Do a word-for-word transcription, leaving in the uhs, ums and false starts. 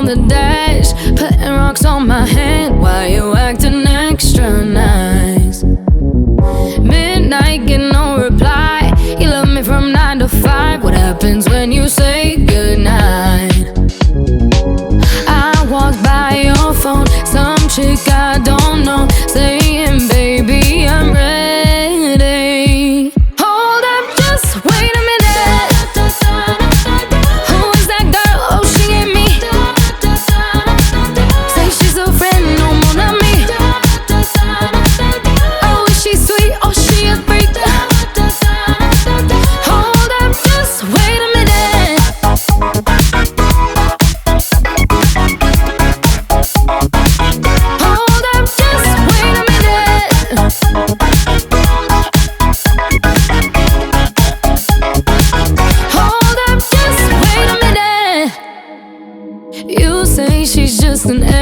the dash, putting rocks on my hand. Why you acting extra nice? Midnight, get no reply. You love me from nine to five. What happens when you say goodnight? I walk by your phone, some chick I don't know, saying, baby, I'm ready. Hold up, just wait a minute. Who is that girl? Oh, she ain't me. Say she's a friend, no more not me. Oh, is she sweet? Oh, she a freak. Hold up, just wait a minute. Hold up, just wait a minute. Hold up, just wait a minute. You say she's just an